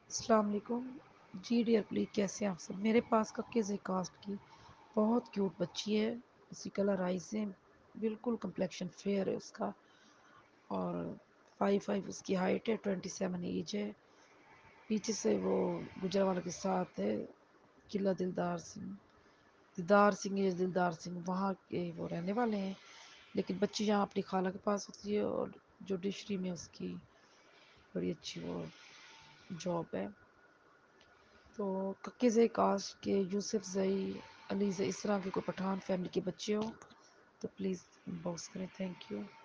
अस्सलाम वालेकुम जी dear please कैसे हैं आप सब। मेरे पास कक्के से कास्ट की बहुत क्यूट बच्ची है। उसकी कलर आइज है, बिल्कुल कम्प्लेक्शन फेयर है उसका, और 5'5" उसकी हाइट है, 27 एज है। पीछे से वो गुजरावाला के साथ है, किला दिलदार सिंह वहाँ के वो रहने वाले हैं। लेकिन बच्ची यहाँ अपनी खाला के पास होती है, और जुडिशरी में उसकी बड़ी अच्छी वो जॉब है। तो कक्के ज़ई कास्ट के यूसुफ ज़ई, अली ज़ई, इस तरह के कोई पठान फैमिली के बच्चे हो तो प्लीज़ इनबॉक्स करें। Thank you.